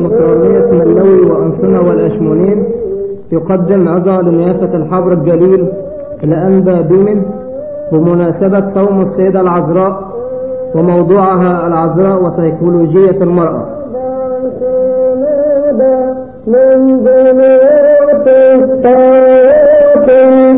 بطرونية ملوي وأنصنة والأشمونين يقدم عظة لنيافة الحبر الجليل الأنبا بيمن بمناسبة صوم السيدة العذراء وموضوعها العذراء وسيكولوجية المرأة. من ذنوب الطاعات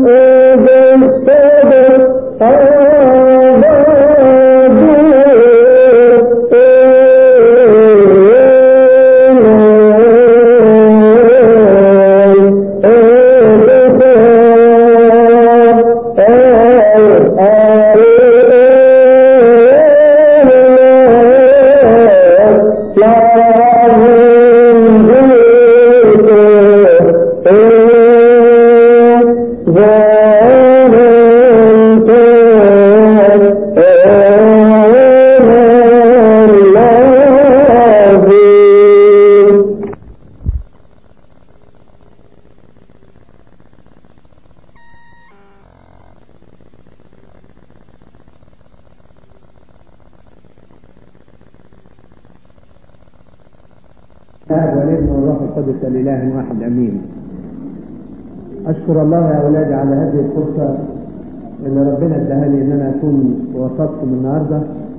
الإله واحد أمين. أشكر الله يا أولادي على هذه الفرصة اللي ربنا اداها لي إن أنا أكون وسطكم النهاردة،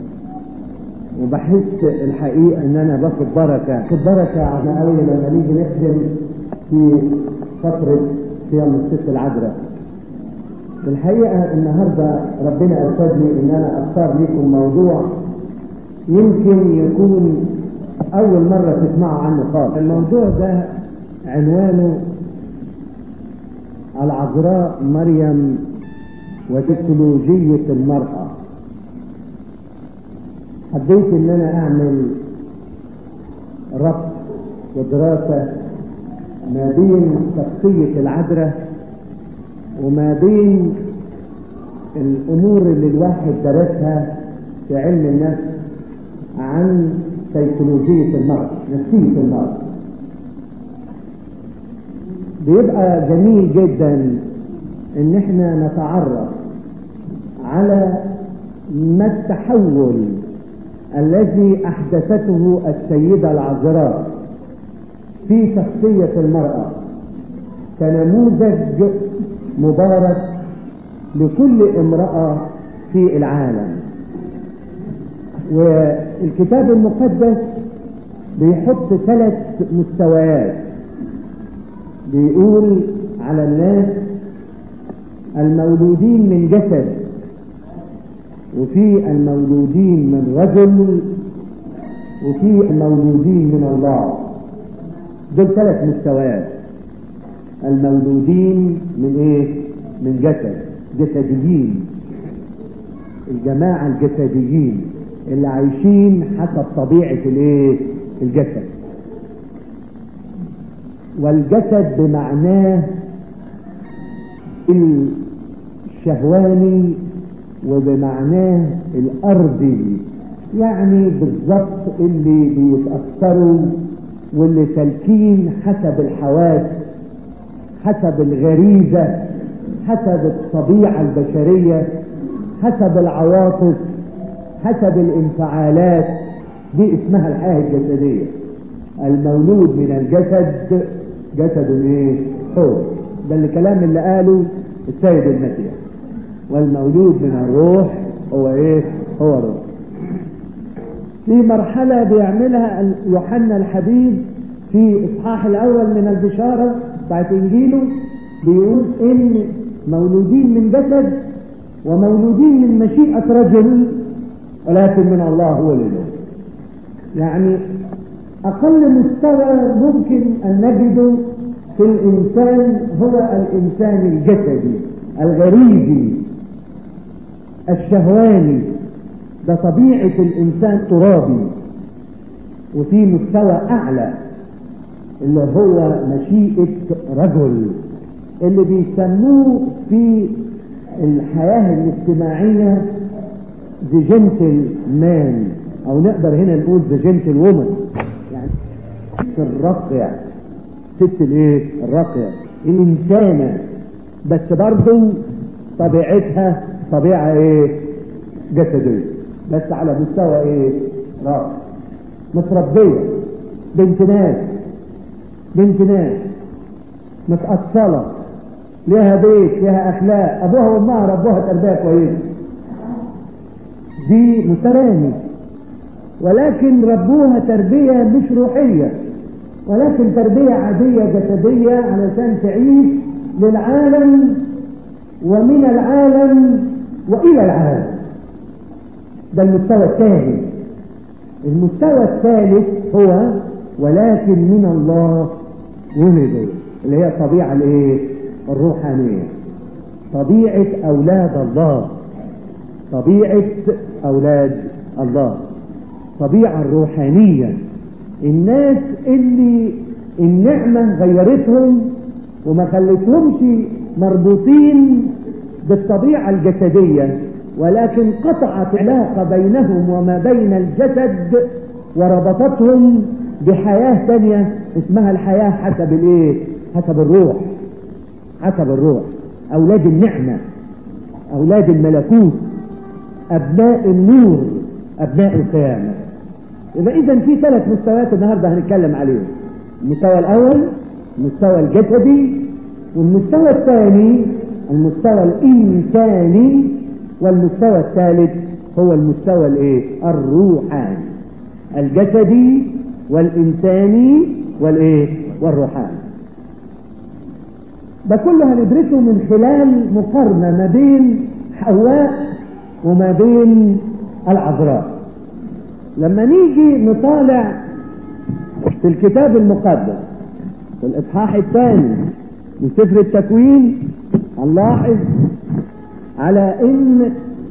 وبحس الحقيقة إن أنا باخد بركة على قوي لما نيجي نخدم في فترة صيام الست العذراء. الحقيقة النهاردة ربنا أرشدني إن أنا أختار لكم موضوع يمكن يكون أول مرة تسمعوا عنه خالص. الموضوع ده عنوانه العذراء مريم وسيكولوجية المرأة. حبيت ان انا اعمل ربط ودراسة ما بين شخصية العذراء وما بين الامور اللي الواحد درسها في علم النفس عن سيكولوجية المرأة، نفسية المرأة. بيبقى جميل جدا ان احنا نتعرف على ما التحول الذي احدثته السيدة العذراء في شخصية المرأة كنموذج مبارك لكل امرأة في العالم. والكتاب المقدس بيحط 3 مستويات، بيقول على الناس المولودين من جسد، وفي المولودين من رجل، وفي المولودين من الله. دول 3 مستويات. المولودين من ايه؟ من جسد، جسديين، الجماعة الجسديين اللي عايشين حسب طبيعة الايه؟ الجسد. والجسد بمعناه الشهواني وبمعناه الأرضي، يعني بالضبط اللي بيتأثروا واللي سالكين حسب الحواس، حسب الغريزة، حسب الطبيعة البشرية، حسب العواطف، حسب الانفعالات. دي اسمها الحياة الجسدية. المولود من الجسد جسد ايه؟ حر. ده الكلام اللي قاله السيد المسيح. والمولود من الروح هو ايه؟ هو روح. في مرحلة بيعملها يوحنا الحبيب في اصحاح الاول من البشارة بتاعت انجيله، بيقول ان مولودين من جسد ومولودين من مشيئة رجل ولكن من الله هو الإله. يعني أقل مستوى ممكن أن نجده في الإنسان هو الإنسان الجسدي الغريزي الشهواني. ده طبيعة الإنسان ترابي. وفي مستوى أعلى اللي هو مشيئة رجل، اللي بيسموه في الحياة الاجتماعية the gentle man، او نقدر هنا نقول the gentle woman، يعني الراقية، ست الايه؟ الراقية، الانسانة، بس برضو طبيعتها طبيعة ايه؟ جسدية، بس على مستوى ايه؟ راقي، متربية. بنت ناس متأصلة، لها بيت، لها أخلاق، أبوها وأمها ربوها تربية كويسة، دي متراني، ولكن ربوها تربية مش روحية، ولكن تربية عادية جسدية علشان تعيش للعالم ومن العالم وإلى العالم. ده المستوى الثاني. المستوى الثالث هو ولكن من الله ولدوا، اللي هي الطبيعة الروحانية، طبيعة أولاد الله، طبيعة الروحانية، الناس اللي النعمة غيرتهم وما خلتهمش مربوطين بالطبيعة الجسدية، ولكن قطعت علاقة بينهم وما بين الجسد وربطتهم بحياة تانية اسمها الحياة حسب الروح، أولاد النعمة، أولاد الملكوت، أبناء النور، أبناء القيامة. يبقى إذن في 3 مستويات النهاردة هنتكلم عليهم. المستوى الأول المستوى الجسدي، والمستوى الثاني المستوى الإنساني، والمستوى الثالث هو المستوى الروحاني، الجسدي والإنساني والروحاني. ده كله هندرسه من خلال مقارنة ما بين حواء وما بين العذراء. لما نيجي نطالع في الكتاب المقدس في الإصحاح الثاني من سفر التكوين، هنلاحظ على ان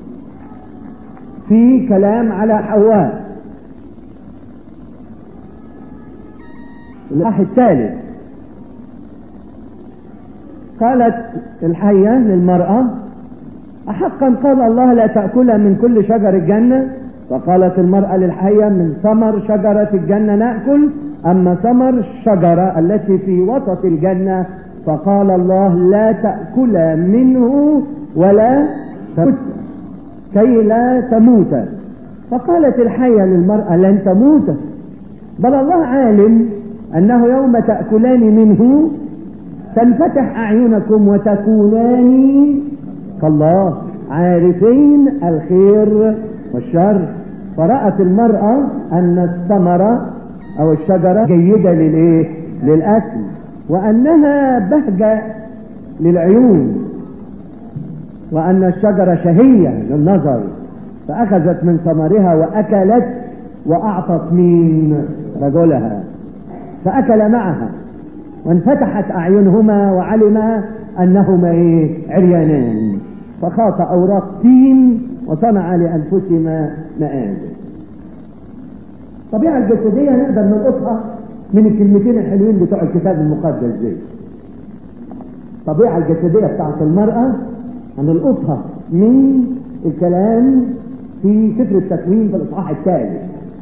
في كلام على حواء. الإصحاح الثالث قالت الحية للمرأة: أحقا قال الله لا تأكل من كل شجر الجنة؟ فقالت المرأة للحية: من ثمر شجرة الجنة نأكل، أما ثمر الشجرة التي في وسط الجنة فقال الله لا تأكل منه ولا تموت كي لا تموت. فقالت الحية للمرأة: لن تموت، بل الله عالم أنه يوم تأكلان منه تنفتح أعينكم وتكونان كالله عارفين الخير والشر. فرأت المرأة أن الثمرة أو الشجرة جيدة للأكل، وأنها بهجة للعيون، وأن الشجرة شهية للنظر، فأخذت من ثمرها وأكلت وأعطت من رجلها، فأكل معها وانفتحت أعينهما وعلما أنهما عريانان، فخاط أوراق تين وصنع لأنفسهما مآذن. الطبيعة الجسدية نقدر نلقطها من الكلمتين الحلوين بتوع الكتاب المقدس دي. الطبيعة الجسدية بتاعت المرأة هنلقطها من الكلام في سفر التكوين في الإصحاح الثالث.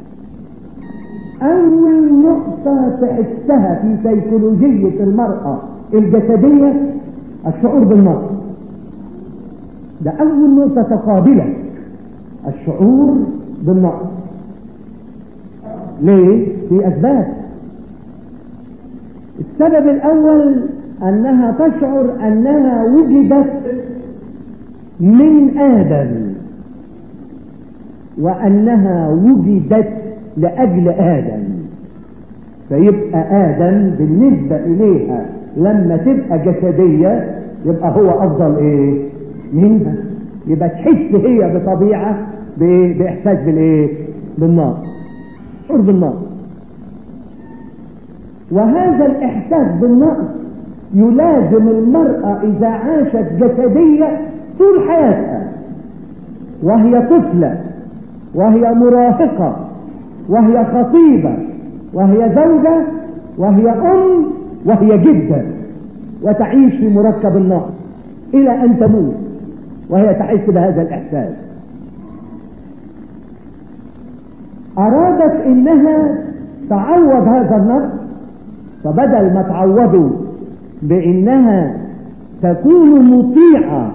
أول نقطة تحسها في سيكولوجية المرأة الجسدية الشعور بالنقص. ده أول نقطة تقابلة، الشعور بالنقص. ليه؟ في أسباب. السبب الأول أنها تشعر أنها وجدت من آدم، وأنها وجدت لأجل آدم، فيبقى آدم بالنسبة إليها لما تبقى جسدية يبقى هو أفضل منها، يبقى تحس هي بطبيعة بإحساس بالنقص، شعور بالنقص. وهذا الإحساس بالنقص يلازم المرأة إذا عاشت جسدية طول حياتها، وهي طفلة وهي مراهقة وهي خطيبة وهي زوجة وهي أم وهي جدة، وتعيش في مركب النقص إلى أن تموت وهي تحس بهذا الإحساس. أرادت إنها تعوض هذا النقص، فبدل ما تعوضه بإنها تكون مطيعة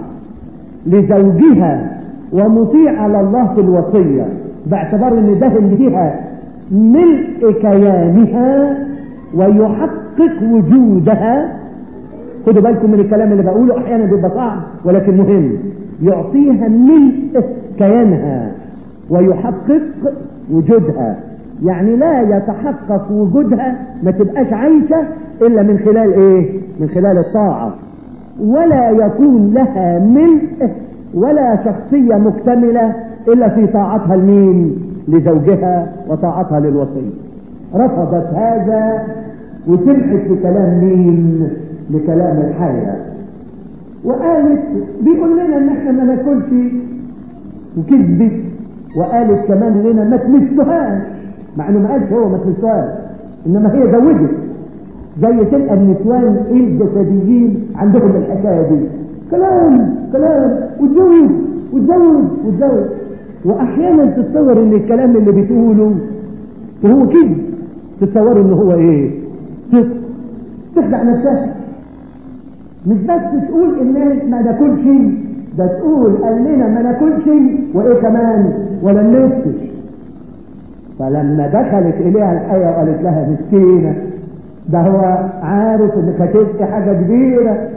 لزوجها ومطيعة لله في الوصية، باعتبار ان ده اللي فيها ملء كيانها ويحقق وجودها. خدوا بالكم من الكلام اللي بقوله، احيانا بيبقى صعب ولكن مهم. يعطيها ملء كيانها ويحقق وجودها، يعني لا يتحقق وجودها، ما تبقاش عايشة الا من خلال ايه؟ من خلال الطاعة. ولا يكون لها ملء ولا شخصية مكتملة الا في طاعتها لمين؟ لزوجها وطاعتها للوصي. رفضت هذا وسمعت بكلام مين؟ لكلام الحية، وقالت بيقول لنا ان احنا ما ناكلش، وكذبت وقالت كمان لنا ما تمسوهاش، مع انه ما قالش هو ما تمسوهاش، انما هي زوجت. زي تلقى النسوان الجسديين عندهم الحكايه دي، كلام وتزوج وتزوج وتزوج، واحيانا تتصور ان الكلام اللي بتقوله وهو كده، تتصور ان هو ايه؟ تخدع نفسها. مش بس تقول الناس ما ناكلش، ده تقول قال لنا ما ناكلش وايه كمان؟ ولا نلبسش. فلما دخلت اليها الحية وقالت لها مسكينة، ده هو عارف انك هتبقي حاجة كبيرة،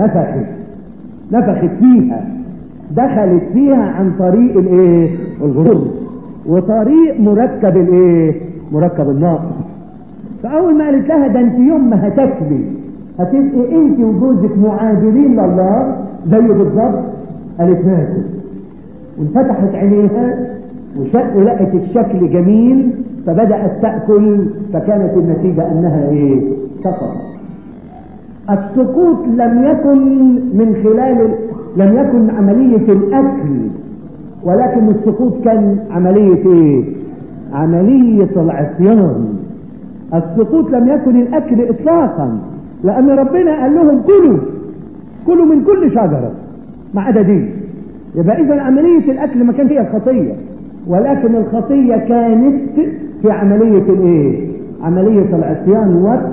نفخت فيها، دخلت فيها عن طريق الايه؟ الغرور، وطريق مركب الايه؟ مركب النار. فاول ما قالت لها ده انت يوم ما هتاكلي هتبقي انت وجوزك معادلين لله زي بالظبط، قالت ناكل. وانفتحت عينيها ولقت الشكل جميل فبدأت تأكل، فكانت النتيجة انها ايه؟ سقط. السقوط لم يكن عملية الاكل، ولكن السقوط كان عملية ايه؟ عملية العصيان. السقوط لم يكن الاكل اطلاقا، لان ربنا قال لهم كلوا من كل شجرة ما عدا دي. يبقى اذا عملية الاكل ما كانت هي الخطية، ولكن الخطية كانت في عملية الايه؟ عملية العصيان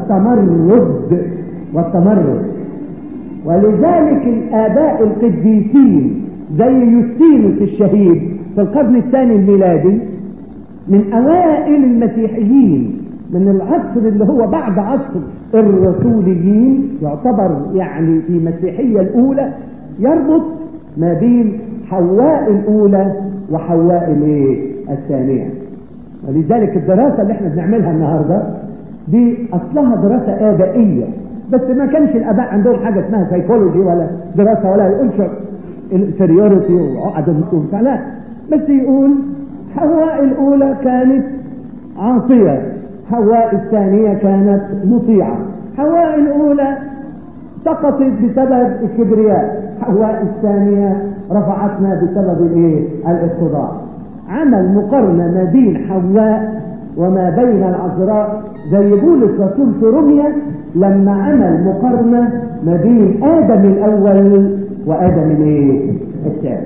والتمرد. ولذلك الآباء القديسين زي يوستينوس الشهيد في القرن الثاني الميلادي، من أوائل المسيحيين، من العصر اللي هو بعد عصر الرسوليين، يعتبر يعني في المسيحية الأولى، يربط ما بين حواء الأولى وحواء الثانية. ولذلك الدراسة اللي احنا بنعملها النهاردة دي أصلها دراسة آبائية، بس ما كانش الآباء عندهم حاجة اسمها سيكولوجي ولا دراسة ولا يقولش الانفيريوريتي وعقد النقوم، لا، بس يقول حواء الأولى كانت عاصية، حواء الثانية كانت مطيعة. حواء الأولى سقطت بسبب الكبرياء، حواء الثانية رفعتنا بسبب الاتضاع. عمل مقارنة ما بين حواء وما بين العذراء، زي بولس رسول في روميا لما عمل مقارنة ما بين آدم الأول وآدم الثاني.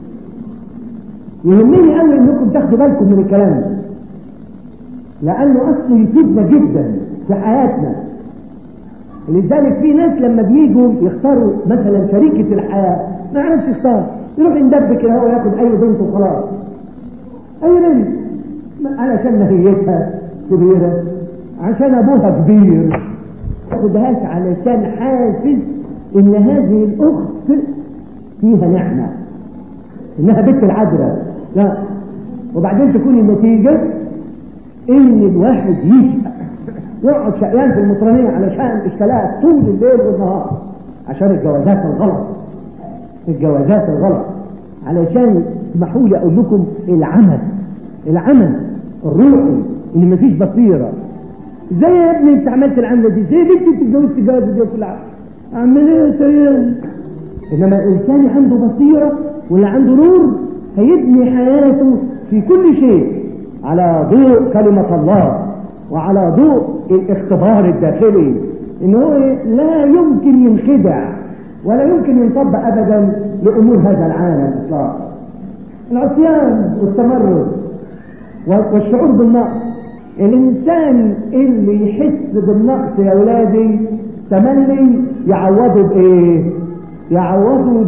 يهمني قوي انكم تاخدوا بالكم من الكلام ده، لأنه أصله يفيدنا جدا في حياتنا. لذلك في ناس لما بيجوا يختاروا مثلا شريكة الحياة ما عرفش يختار، يروح يندب كده هو ياخد أي بنت وخلاص، أي بنت، علشان نهيتها كبيرة، عشان أبوها كبير، ما ياخدهاش علشان حاسس إن هذه الأخت فيها نعمة، إنها بنت العذراء، لا. وبعدين تكون النتيجة إن الواحد يشقى، يقعد شقيان في المطرانية علشان اشتلاء طول الليل والنهار، عشان الجوازات الغلط، علشان اسمحوا لي اقول لكم العمل الروحي اللي مفيش بصيرة. زي يا ابني انت عملت العملة دي، زي بنتي تتجوزت الجواز دي في العمل، اعمل ايه يا سيدي؟ انما الانسان عنده بصيرة ولا عنده نور هيبني حياته في كل شيء على ضوء كلمة الله وعلى ضوء الاختبار الداخلي، انه لا يمكن ينخدع ولا يمكن ينطبق ابدا لامور هذا العالم اطلاقا. العصيان والتمرد والشعور بالنقص، الانسان اللي يحس بالنقص يا اولادي تملي يعوضه بايه؟ يعوضه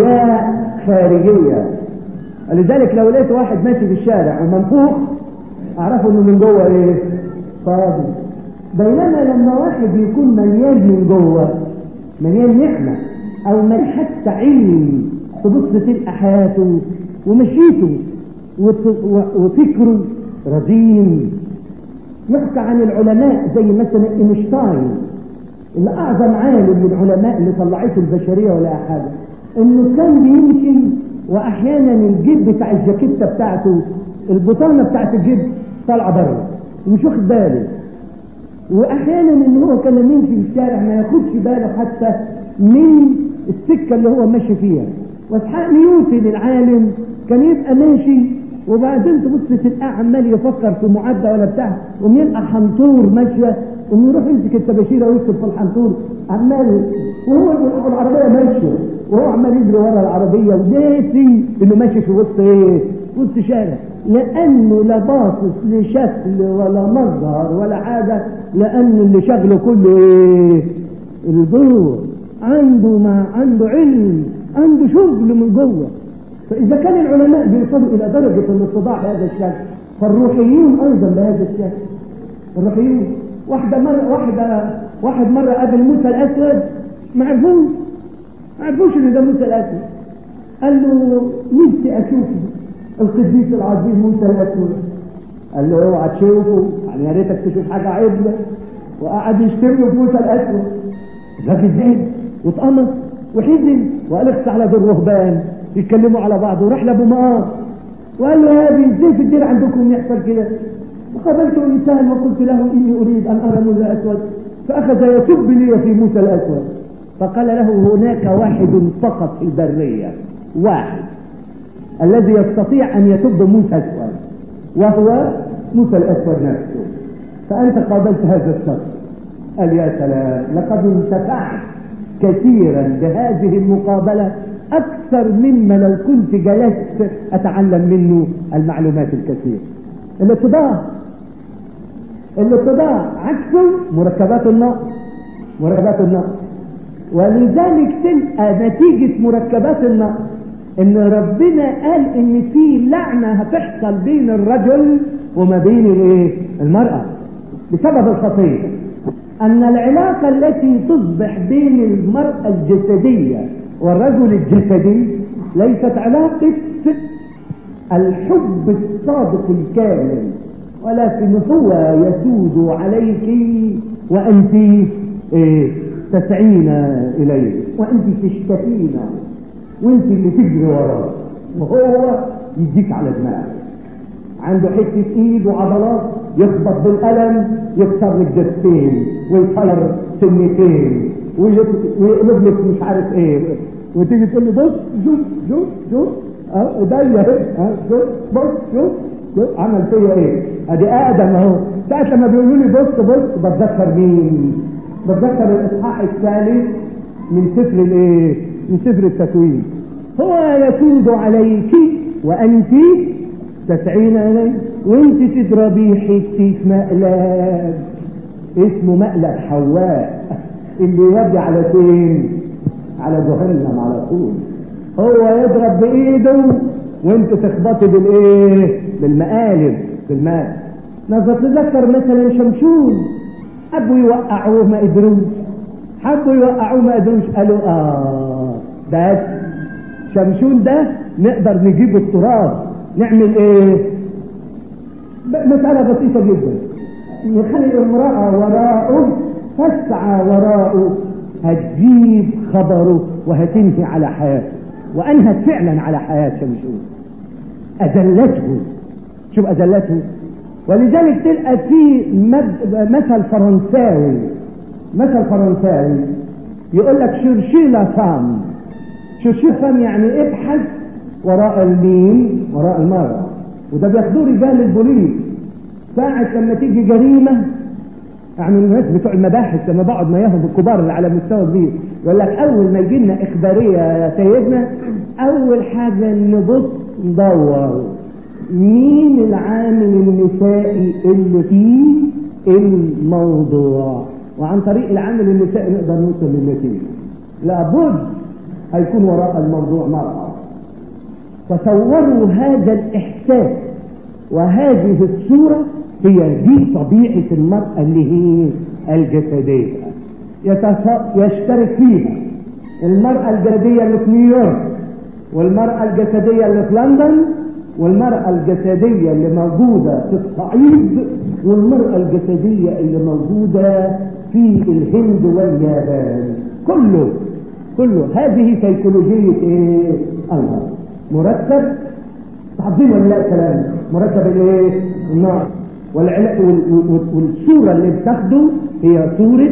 بكبرياء خارجية. لذلك لو لقيت واحد ماشي في الشارع ومنفوخ اعرفوا انه من جوه ايه؟ فاضي. بينما لما واحد يكون مليان من جوه، مليان نعمه او حتى علم، تبص تلقى حياته ومشيته وفكره رزين. يحكى عن العلماء زي مثلا اينشتاين اللي اعظم عالم من العلماء اللي طلعته البشريه ولا حاجه، انه كان بيمشي واحيانا الجيب بتاع الجاكيته بتاعته، البطانه بتاعت الجيب طالعه بره ومش واخد باله، واحيانا ان هو كان يمشي في الشارع ما ياخدش باله حتى من السكه اللي هو ماشي فيها. واسحاق نيوتن العالم كان يبقى ماشي وبعدين تبص تلقاه عمال يفكر في معدة ولا بتاع، ويلقى حنطور ماشيه ويروح يمسك التباشيره ويكتب في الحنطور عمال، وهو العربيه ماشيه وهو عمال يجري ورا العربيه وناسي انه ماشي في وسط ايه؟ وسط شارع، لانه لا باصص لشكل ولا مظهر ولا حاجه، لان اللي شغله كله ايه؟ الجوه. عنده علم، عنده شغل من جوه. فاذا كان العلماء بيوصلوا الى درجه الاتضاع بهذا الشكل، فالروحيون ايضا بهذا الشكل. الروحيون واحد مره قابل موسى الاسود، ما عرفوش ان ده موسى الاسود. قال له نفسي اشوف القديس العظيم موسى الاسود. قال له اوعى تشوفه، يعني يا ريتك تشوف حاجه عدله. وقعد يشتم له في موسى الاسود. الراجل زعل واتقمص وحزن وقال اخس على ذو الرهبان يتكلموا على بعض، وراح لابو مقام وقال له يا ابي ازاي في الدير عندكم يحصل كده؟ فقابلت انسان وقلت له اني اريد ان ارى موسى الاسود، فاخذ يسب لي في موسى الاسود. فقال له هناك واحد فقط في البريه، واحد الذي يستطيع ان يسب موسى الاسود، وهو موسى الاسود نفسه. فانت قابلت هذا الشخص. قال يا سلام، لقد انتفعت كثيرا بهذه المقابله اكثر مما لو كنت جلست اتعلم منه المعلومات الكثيره. الاتضاع عكسه مركبات النقص. ولذلك تلقى نتيجه مركبات النقص ان ربنا قال ان في لعنه هتحصل بين الرجل وما بين المراه بسبب الخطيه. ان العلاقه التي تصبح بين المراه الجسديه والرجل الجسدي ليست علاقه الحب الصادق الكامل، ولكن هو يسود عليك وانت تسعين اليه، وانت تشتكين، وانت اللي تجري وراه، وهو يديك على دماغك. عنده حته ايد وعضلات، يخبط بالقلم يكسر لك جثتين ويطير سنتين ويقلب لك مش عارف ايه، وتيجي تقول له بص شوف ايديا شوف عمل فيا ايه؟ ادي ادم اهو. ساعه لما بيقولوا لي بص بتذكر مين؟ بتذكر الاصحاح الثالث من سفر التكوين. هو يسود عليك وانت تسعين اليه، وانت تضربي حته مقلب اسمه مقلب حواء اللي يودي على فين؟ على جهنم على طول. هو يضرب بايده وانت تخبطي بالمقالب بالماء. نتذكر مثلا شمشون، حبوا يوقعوه ما قدروش، قالوا بس شمشون ده نقدر نجيب التراب نعمل ايه؟ مسألة بسيطة جدا، نخلي امرأة وراءه تسعى وراءه، هتجيب خبره وهتنهي على حياته. وانهت فعلا على حياة شمشون، اذلته. شوف اذلته. ولذلك تلقى في مثل فرنساوي يقول لك شرشيلا فام. شرشيلا فام يعني ابحث وراء المين؟ وراء المرأة. وده بياخدوه رجال البوليس ساعة لما تيجي جريمة. يعني الناس بتوع المباحث لما بقعد معاهم الكبار اللي على مستوى كبير يقول لك اول ما يجي لنا اخباريه يا سيدنا، اول حاجه نبص ندور مين العامل النسائي اللي فيه الموضوع، وعن طريق العامل النسائي نقدر نوصل للنتيجه. لابد هيكون وراء الموضوع مرأة. تصوروا هذا الاحساس وهذه الصورة هي دي طبيعة المرأة اللي هي الجسدية يشترك فيها المرأة الجسدية اللي في نيويورك، والمرأة الجسدية اللي في لندن، والمرأة الجسدية اللي موجودة في الصعيد، والمرأة الجسدية اللي موجودة في الهند واليابان. كله هذه سيكولوجية ايه؟ الله مرتب تحضير ولا لا كلام مرتب الايه؟ النار. والصورة اللي بتاخده هي صورة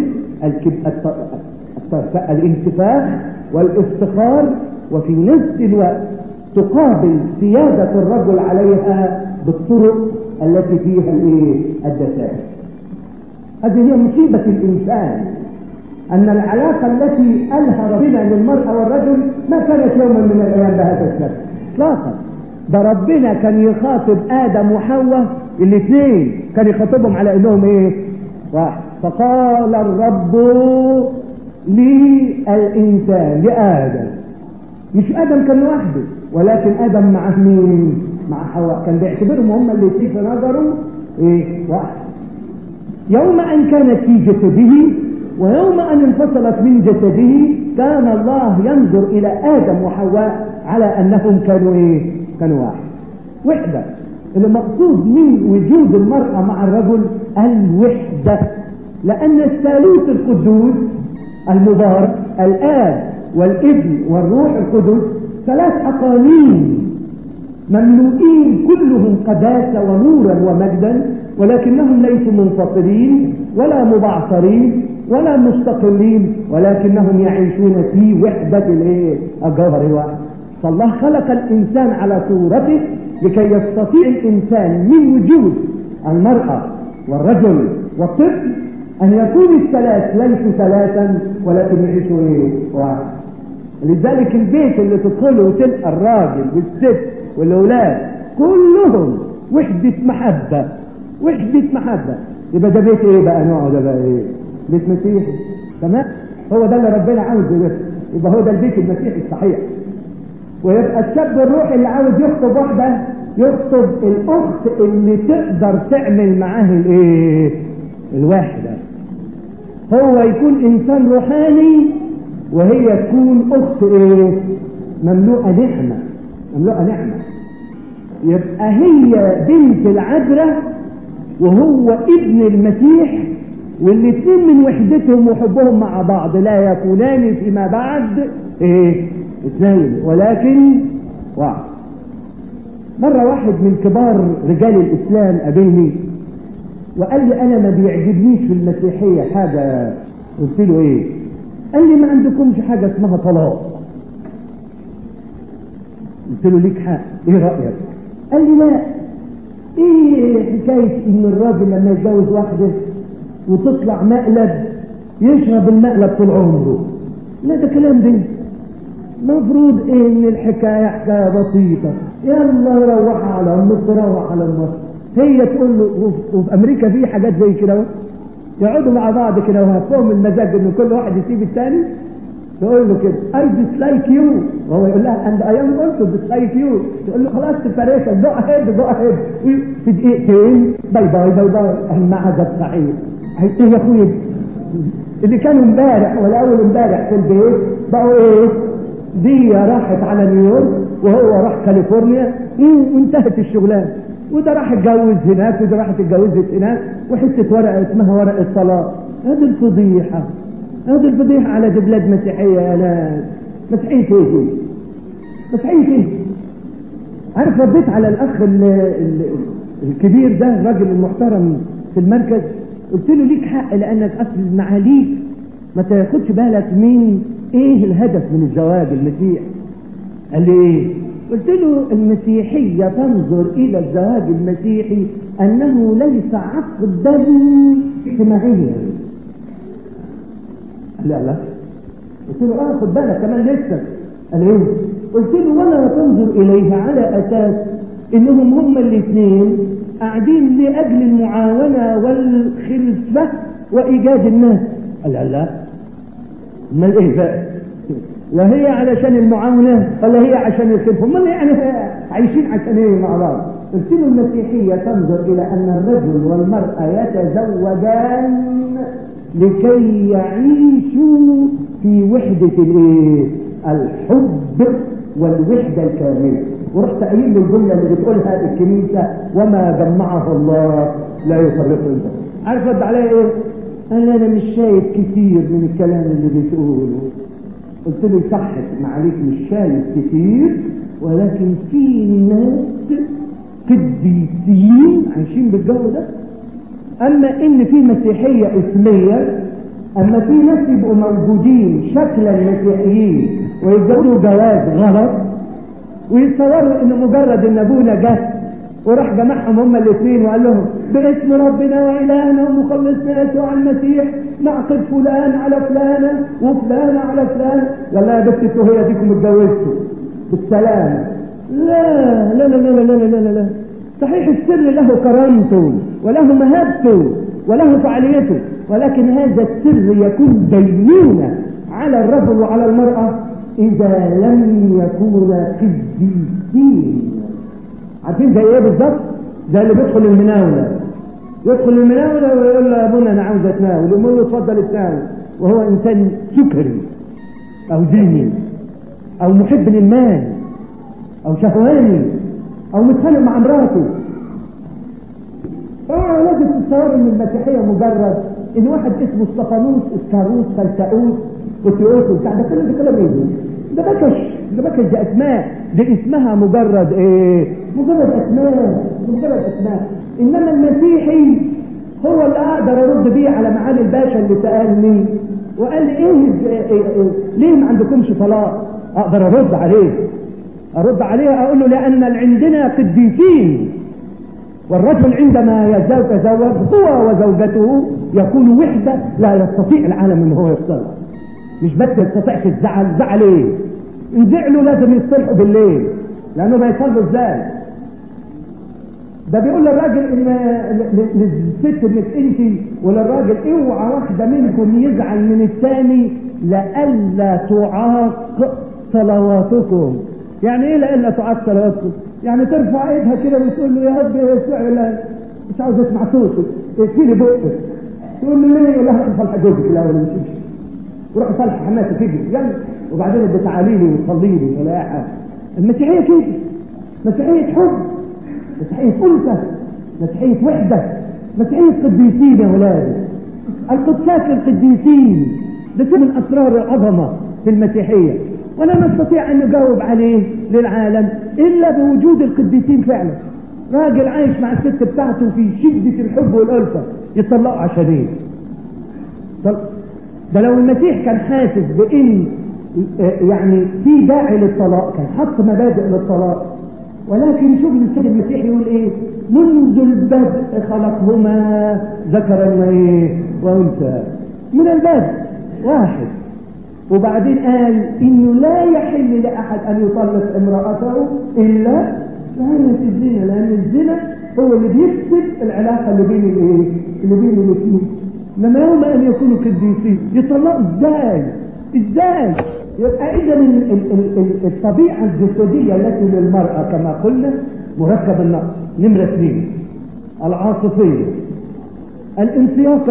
الانتفاخ والافتخار، وفي نفس الوقت تقابل سيادة الرجل عليها بالطرق التي فيها الدسائس. هذه هي مصيبة الإنسان، أن العلاقة التي ألها ربنا للمرأة والرجل ما كانت يوما من الأيام بهذا الشكل إطلاقا. ده ربنا كان يخاطب آدم وحواء الاثنين، كان يخاطبهم على إنهم إيه؟ واحد. فقال الرب للإنسان لآدم، مش آدم كان لوحده، ولكن آدم مع مين؟ مع حواء. كان بيعتبرهم هم اللي في نظره إيه؟ واحد. يوم أن كانت في جسده ويوم أن انفصلت من جسده كان الله ينظر إلى آدم وحواء على أنهم كانوا إيه؟ كانوا واحد، وحدة. المقصود من وجود المرأة مع الرجل الوحدة، لأن الثالوث القدوس المبارك الآب والابن والروح القدس 3 أقانيم مملوئين كلهم قداسة ونورا ومجدا، ولكنهم ليسوا منفصلين ولا مبعثرين ولا مستقلين، ولكنهم يعيشون في وحدة الجوهر الواحد. فالله خلق الإنسان على صورته لكي يستطيع الإنسان من وجود المرأة والرجل والطفل أن يكون الثلاث ليسوا ثلاثا ولكن يعيشوا واحد. لذلك البيت اللي تدخله وتلقى الراجل والست والأولاد كلهم وحدة محبة، وحدة محبة، يبقى ده بيت ايه بقى؟ نوعه ده بقى ايه؟ بيت مسيحي. تمام؟ هو ده اللي ربنا عاوزه، يبقى هو ده البيت المسيحي الصحيح. ويبقى الشاب الروحي اللي عاوز يخطب واحدة يخطب الأخت اللي تقدر تعمل معاه الواحدة. هو يكون إنسان روحاني وهي تكون أخت مملوءة نعمة، مملوءة نعمة. يبقى هي بنت العذراء وهو ابن المسيح، والاثنين من وحدتهم وحبهم مع بعض لا يكونان فيما بعد اثنين ولكن واحد. مرة واحد من كبار رجال الإسلام قابلني وقال لي أنا ما بيعجبنيش في المسيحية حاجة. قلت له إيه؟ قال لي ما عندكمش حاجة اسمها طلاق. قلت له ليك حق، إيه رأيك؟ قال لي لا، إيه حكاية إن الراجل لما يتجوز واحدة وتطلع مقلب يشرب المقلب طول عمره؟ لا ده كلام ده. مفروض ان الحكاية حكاية بسيطة، يلا روح على النص، روح على النص. هي تقول له، وفي امريكا في حاجات زي كده يقعدوا مع بعض كده وهفهم المزاج ان كل واحد يسيب الثاني. تقول له كده I dislike you، وهو يقول لها and I am also dislike you. تقول له خلاص separation، go ahead go ahead. في دقيقتين باي باي باي باي، المعزة السعيد. ايه يا اخويا اللي كانوا امبارح ولا اول امبارح في البيت بقوا ايه؟ دي راحت على نيويورك وهو راح كاليفورنيا وانتهت الشغلانه، وده راح اتجوز هناك وده راحت اتجوزت هناك، وحته ورقه اسمها ورقه طلاق. هذه الفضيحه، هذه الفضيحه على دي بلاد مسيحيه يا ناس. مسيحيه ايه؟ مسيحيه ايه؟ عارف رديت على الاخ الكبير ده الراجل المحترم في المركز، قلت له ليك حق لانك اصل معاليك ما تاخدش بالك من ايه الهدف من الزواج المسيحي. قال لي ايه؟ قلت له المسيحية تنظر الى الزواج المسيحي انه ليس عقدا اجتماعيا. قال لا. قلت له خد بالك كمان لسه. قال ايه؟ قلت له ولا تنظر اليه على اساس انهم هم الاثنين قاعدين لاجل المعاونة والخلفة وايجاد الناس. قال لا. امال ايه بقى؟ وهي علشان المعاونة ولا هي عشان الخلفة؟ امال يعني عايشين عشان ايه مع بعض؟ قلت له المسيحية تنظر إلى أن الرجل والمرأة يتزوجان لكي يعيشوا في وحدة الحب والوحدة الكاملة. ورحت قايل له الجملة اللي بتقولها الكنيسة: وما جمعه الله لا يفرقه انت. عارف رد عليا ايه؟ انا مش شايف كتير من الكلام اللي بتقوله. قلت له صحت، معلش مش شايف كتير، ولكن في ناس قديسين عايشين بالجو ده. اما ان في مسيحية اسمية، اما في ناس يبقوا موجودين شكلا مسيحيين ويتجوزوا جواز غلط، ويتصوروا ان مجرد ان ابونا جه وراح جمعهم هما الاثنين وقال لهم: باسم ربنا والهنا ومخلصنا يسوع المسيح نعقد فلان على فلانه وفلان على فلان. يلا يا بنت انتوا هي ديكم اتجوزتوا بالسلام. لا لا لا لا لا لا لا لا. صحيح السر له كرامته وله مهابته وله فعاليته، ولكن هذا السر يكون دينونة على الرجل وعلى المرأة إذا لم يكونا قديسين. عارفين زي ايه بالظبط؟ زي اللي بيدخل المناولة، يدخل المناولة ويقول له: يا ابونا انا عاوز اتناول، يقول له: اتفضل اتناول، وهو انسان سكري او ذهني او محب للمال او شهواني او متخانق مع امراته. لازم تتصور ان المسيحية مجرد ان واحد اسمه اسطفانوس اسكاروس فلتاوس وتيوس وبتاع ده كلام ايه؟ ده بكش دي اسماء، دي اسمها مجرد ايه؟ مجرد اسماء. انما المسيحي هو اللي اقدر ارد بيه على معالي الباشا اللي سالني وقال لي: ايه ليه ما عندكمش طلاق؟ اقدر ارد عليه اقول له: لان عندنا قديسين، والرجل عندما يتزوج هو وزوجته يكون وحدة لا يستطيع العالم ان هو يفصلها. مش بس يستطيعش زعل ايه؟ ان زعلوا لازم يصلحوا بالليل، لانه ما يصلوا ازاي؟ ده بيقول للراجل للست انك انت وللراجل: اوعى واحدة منكم يزعل من الثاني لألا تعاق صلواتكم. يعني ايه لألا تعاق صلواتكم؟ يعني ترفع ايدها كده وتقول له: يا رب لا مش عاوز اسمع صوتك، اقفلي بقك. تقول له: ليه؟ يقول لها: صلح جوزك الاول ومشيش، وروح صلح حماتك تجري يلا، وبعدين بتعالي لي وتصلي لي ولا حاجه. المسيحيه كده، مسيحيه حب، مسيحيه ألفة، مسيحيه وحده، مسيحيه قديسين يا ولادي. القدسات للقديسين ده من اسرار العظمه في المسيحيه، ولا نستطيع ان نجاوب عليه للعالم الا بوجود القديسين فعلا. راجل عايش مع الست بتاعته في شدة الحب والألفة، يطلقوا عشان ايه؟ ده لو المسيح كان حاسس بان يعني في داعي للطلاق كان حط مبادئ للطلاق. ولكن شوف السيد المسيح يقول ايه: منذ البدء خلقهما ذكرا وانثى. من البدء واحد. وبعدين قال انه لا يحل لاحد ان يطلق امرأته الا لعنة الزنا، لان الزنا هو اللي بيفسد العلاقة اللي بين الاثنين. لما يوم ان يكونوا قديسين يطلقوا ازاي؟ يبقى اذا الطبيعة الجسدية التي للمرأة كما قلنا مركب النقص. نمرة 2 العاطفية، الانسياق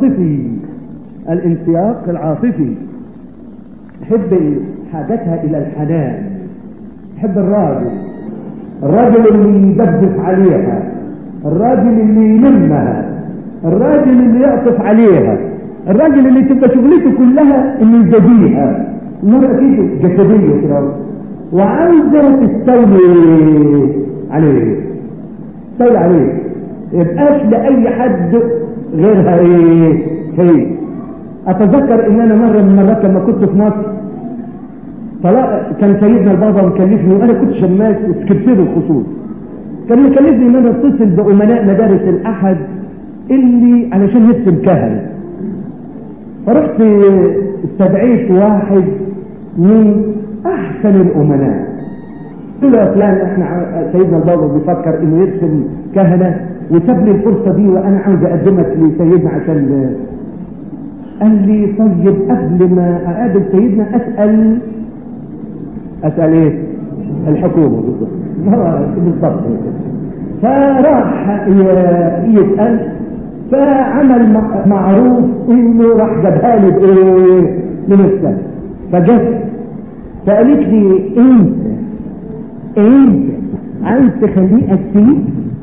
العاطفي. تحب حاجتها الى الحنان، تحب الراجل اللي يدبس عليها، الراجل اللي يلمها، الراجل اللي يعطف عليها، الراجل اللي تبقى شغلته كلها انه يجديها. المرأة كده جسدية كده وعايزة تستولي عليه، يبقاش لأي حد غيرها هي. اتذكر ان انا مرة من المرات لما كنت في مصر كان سيدنا البابا مكلفني، وانا كنت شماس وسكرتير الخصوص، كان مكلفني ان انا اتصل بأمناء مدارس الاحد اللي علشان يرسم كهنة. فرحت استدعيت واحد من احسن الامناء، قلت له: يا فلان احنا سيدنا البابا بيفكر انه يرسم كهنة وساب لي الفرصة دي وانا عاوز اقدمك لسيدنا عشان. قال لي: طيب قبل ما اقابل سيدنا اسأل ايه؟ الحكومة بالضبط. فراح يسأل، فعمل معروف انه راح جابها لي بايه من السنة. فجت فقالت لي انت عايز تخليه اكتيف؟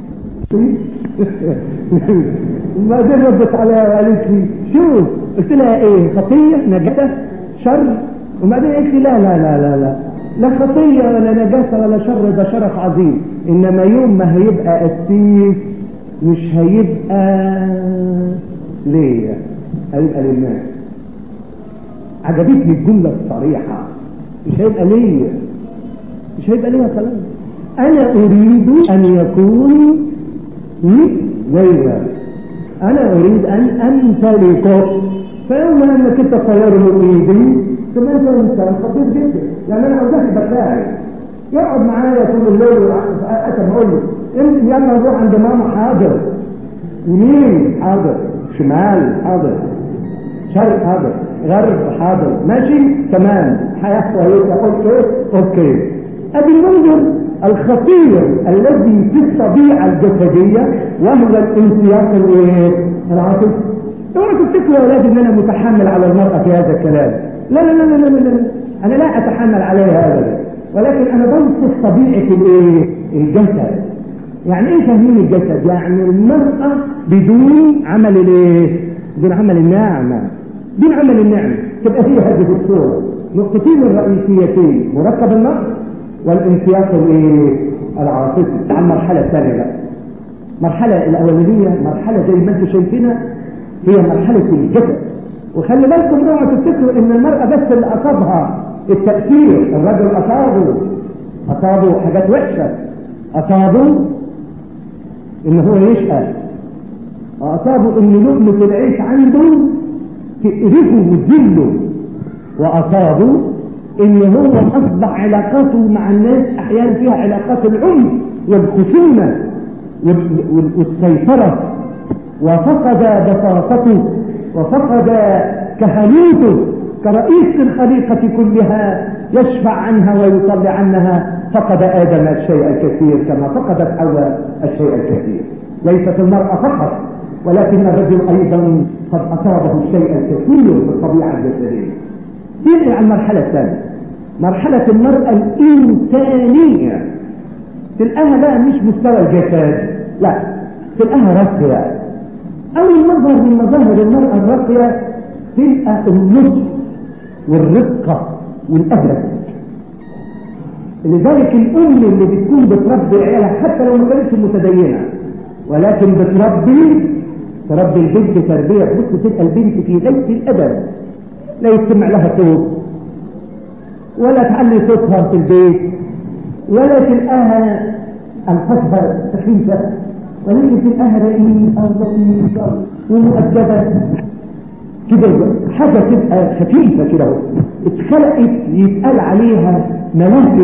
وبعدين ردت عليها وقالت لي شوف. قلت لها ايه؟ خطيه نجاسه شر؟ وبعدين قالت لي لا خطيه ولا نجاسه ولا شر، ده شرف عظيم، انما يوم ما هيبقى قسيس مش هيبقى ليه، هيبقى للناس. عجبتني الجمله الصريحه، مش هيبقى ليه، مش هيبقى ليه خلاص. انا اريد ان يكون غيره، انا اريد ان امتلكه. فيوم انك انت طيار مريدي ثم انت انسان خطير جدا. يعني انا عاوزاك بتاعي يقعد معايا طول الليل وقت اقول له يلا نروح عند ماما، حاضر، يمين حاضر، شمال حاضر، شرق حاضر، غرب حاضر، ماشي تمام، حياه كويسه، اوكي. ادي المنظر الخطير الذي في الطبيعه الجسديه وهو الانسياق العاطفي. اوعوا تفتكروا يا اولاد ان انا متحمل على المراه في هذا الكلام، لا لا لا لا لا لا، انا لا اتحمل عليها ابدا، ولكن انا بنصف طبيعه الجسد. يعني ايه تهميل الجسد؟ يعني المراه بدون عمل بدون عمل النعمه، بدون عمل النعمه تبقى هي هذه الصوره. نقطتين الرئيسيتين، مركب النقص والانسياق العاطفي. على المرحله الثانيه بقى، المرحله الاولانيه مرحله زي ما انتم شايفينها هي مرحله الجسد. وخلي بالكم اوعوا تفتكروا ان المراه بس اللي اصابها التاثير، الرجل اصابه حاجات وحشه، اصابه ان هو يشقى، واصابه ان لقمه العيش عنده تقرفه وتذله، واصابه ان هو اصبح علاقاته مع الناس احيانا فيها علاقات العنف والخشونه والسيطره، وفقد بساطته وفقد كهنوته كرئيس الخليقه كلها يشفع عنها ويصلي عنها. فقد ادم الشيء الكثير كما فقدت حواء الشيء الكثير. ليست المراه فقط ولكن الرجل ايضا قد اصابه الشيء الكثير في الطبيعه الجسديه. تيجي على المرحله الثانيه، مرحله المراه الانسانيه. تلقاها بقى مش مستوى الجسد، لا، تلقاها راقيه. اول مظهر من مظاهر المراه الراقيه تلقى اللطف والرقه والادب. لذلك الام اللي بتكون بتربي عيالها حتى لو ما كانتش متدينه ولكن بتربي البنت تربيه، بص تلقى البنت في غايه الادب، لا يسمع لها صوت ولا تعلي صوتها في البيت ولا تلقاها انفاسها خفيفه، ولكن تلقاها رقيقه لطيفه ومؤدبه كده، حاجه تبقى خفيفه كده. اتخلقت يتقال عليها ملاك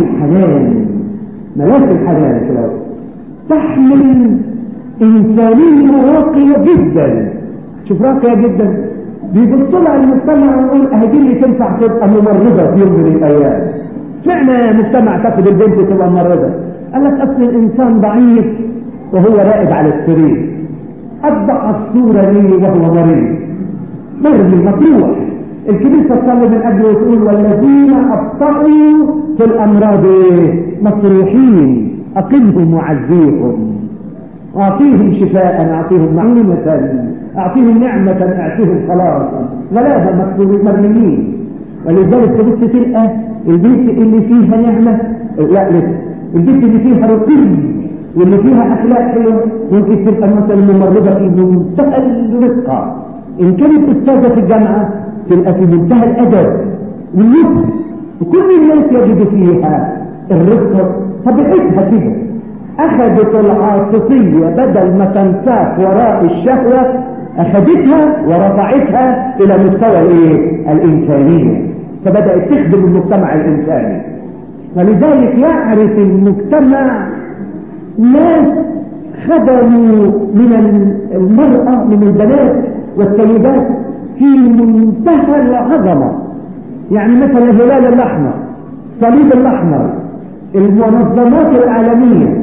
الحنان كده، تحمل انسانيه راقيه جدا. شوف راقيه جدا، بيبص لها المجتمع ويقول اهدي اللي تنفع تبقى ممرضه في يوم من الايام. اشمعنى مجتمع تاخد البنت تبقى ممرضه؟ قال لك اصل الانسان ضعيف وهو راقد على السرير، اضعف صوره ليه وهو مريض، مرمي مطروح. الكنيسه تصلي من اجله وتقول والذين ابطأوا في الامراض مطروحين اقمهم وعزيهم، اعطيهم شفاء، اعطيهم معونة، اعطيهم نعمة، اعطيهم خلاصا، غلابة مرميين. ولذلك تبص تلقى البيت اللي فيها نعمة، لا لسه البيت اللي فيها رقي واللي فيها اخلاق حلوه ممكن تبقى مثلا ممرضة في منتهى الرقة، ان كانت استاذة في الجامعة تبقى في منتهى الادب واللطف، وكل الناس يجد فيها الرقة طبيعتها كده. اخذت العاطفية بدل ما تنساق وراء الشهوة اخذتها ورفعتها الى مستوى الانسانية، فبدأت تخدم المجتمع الانساني. ولذلك يعرف المجتمع ناس خدموا من المرأة، من البنات والسيدات في منتهى العظمة. يعني مثلا الهلال الاحمر، الصليب الاحمر، المنظمات العالمية،